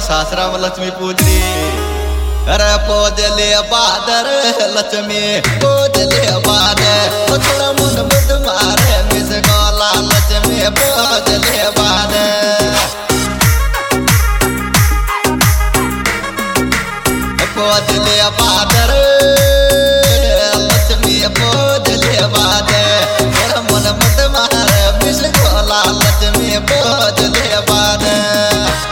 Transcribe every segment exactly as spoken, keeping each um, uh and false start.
सासरा में लक्ष्मी पूजरी अरे पोजले बादर लक्ष्मी पोजले बादर थोड़ा मन बुद्ध मारे मिस गोला लक्ष्मी पोजले बादर पोजले बादर लक्ष्मी पोजले बादर थोड़ा मन बुद्ध मारे मिस गोला लक्ष्मी पोजले बादर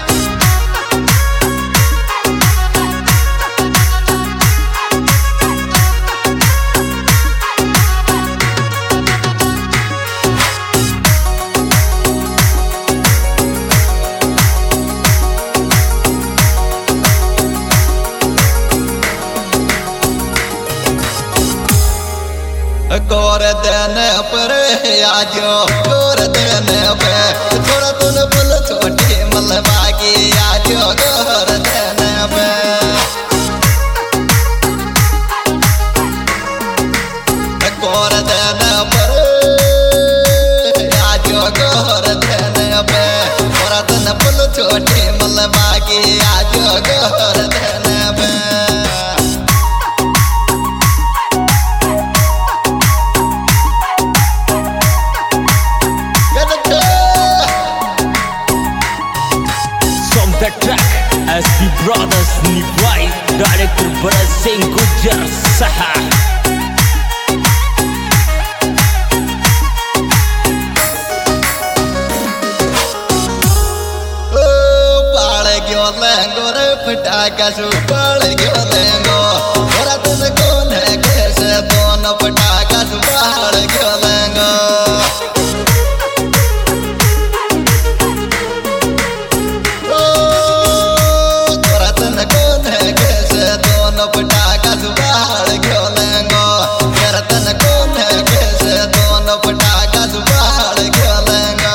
गोर देने पर आजो गोर देने पे थोड़ा तुन पुल छोटी मलबा की आजो गोर देने पे गोर देने पर आजो गोर देने पे थोड़ा तुन पुल छोटी मलबा की आजो गोर देने पे The track S B Brothers Nivai Director Bharat Singh Gujjar Saha Oh baal gyo lengo re pataaka su baal gyo lengo ora tun kon hai kaise dono pataaka su baal gyo lengo पटाखा सुबाड़ क्यों लेंगो रतन कौन है कैसे दोनों पटाखा सुबाड़ क्यों लेंगो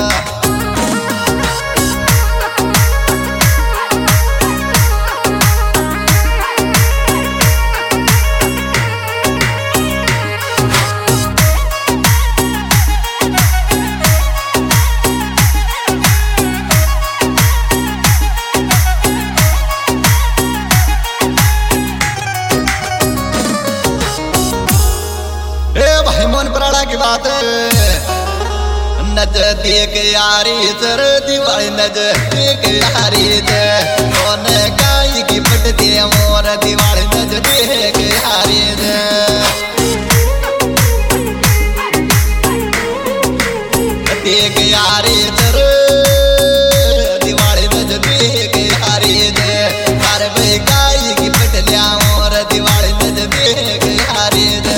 मन प्राणा की बात नजदीक यारी सर दिवाली नजदीक यारी थे कौन गाय की पटती मोर दिवाली नजदीक यारी थे नजदीक यारी सर दिवाली नजदीक यारी थे हर भाई गाय की पटलिया मोर दिवाली नजदीक यारी थे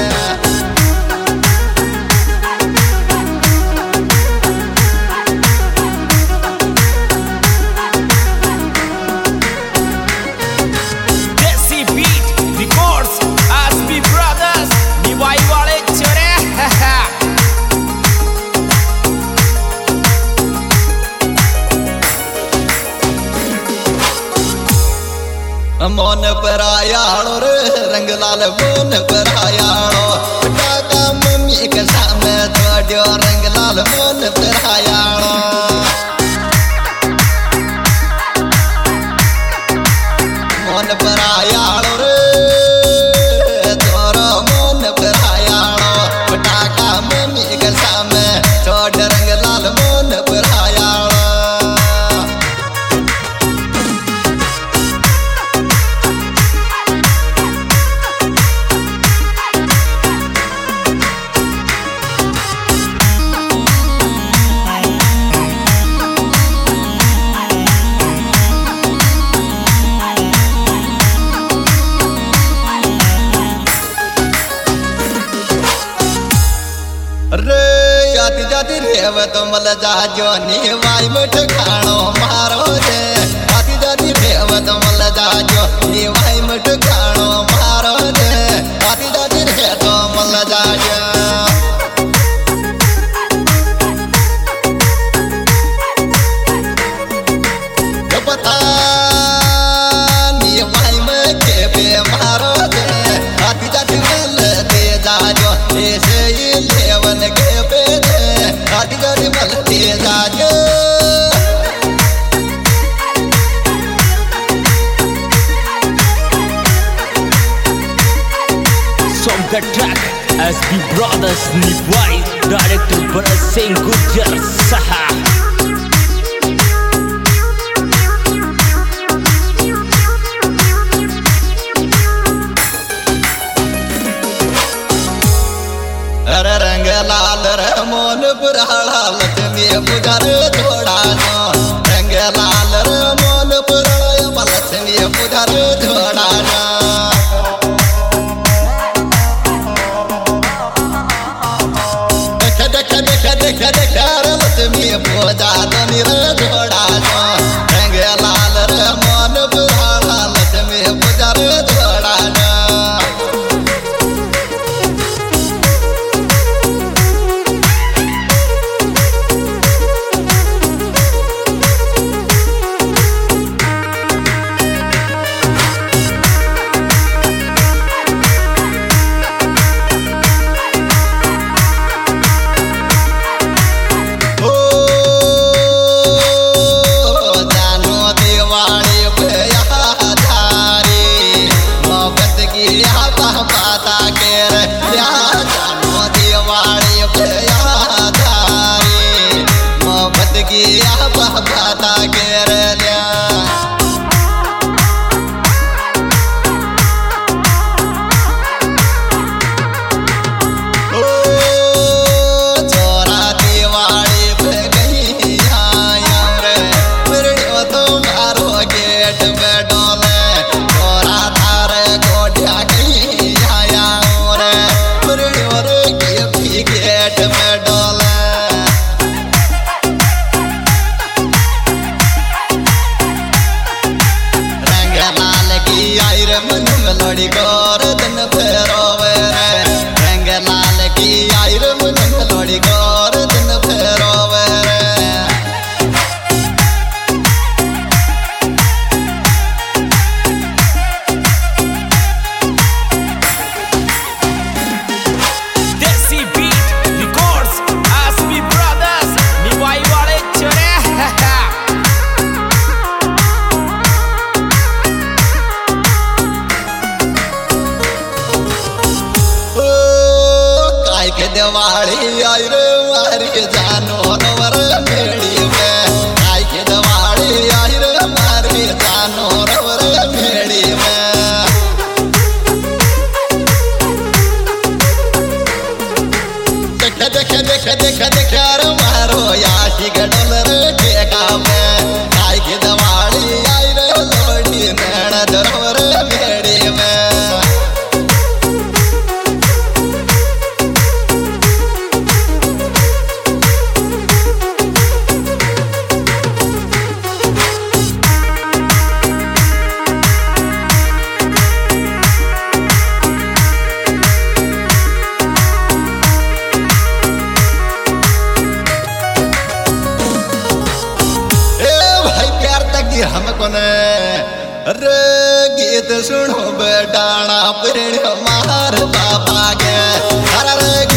मोन पर आयाड़ो रे रंग लाल मोन पर आयाड़ो पटाका मम्मी के सामने छोड़ो रंग लाल मोन पर आयाड़ो मोन पर आयाड़ो रे तोरो मोन पर आयाड़ो पटाका मम्मी के सामने छोड़ रंग लाल मोन पर आयाड़ो जाती जाती रेव तो मल जाजो नीवाई मिठ खाणो मारो जे जाती जाती रेव तो मल जाजो नीवाई मिठ खाणो मारो जे जाती जाती रे तो मल जाजो पता नीवाई में के पे मारो जे जाती जाती मल दे जाजो ऐसे ही लेवन के पे जाती जाती मल दे जाजो the track S B Brothers Nibhai, Director Bharat Singh Gujjar Saha. अरे रंग लाल रे मोन पुराला लक्ष्मी पुजार थोड़ा जो रंग लाल रे मोन पुराला लक्ष्मी पुजार थोड़ा जो देख देख देख देख देख रे लक्ष्मी पूजा धनी रे थोड़ा जो रंग लाल रे मोन पुराला लक्ष्मी पुजार थोड़ा जो लड़ी गौर दिन फेरोवे रे रंग लाल की आयर मन लड़ी गौर दिन फेरोवे रे Desi Beat Records S B Brothers Nibhai wale chore के दिवाली आई रे मार के जानो नवर मेड़ी में आई के दिवाली आई रे मार के जानो नवर मेड़ी में देख देख देख देख देख रे मारो याशी गडल रे ठेका में आई के दिवाली आई रे लोड़ी नैना दरवर मेड़ी में हमको ने रे गीत सुनो बेटाना प्रेम मार बाबा के हर रे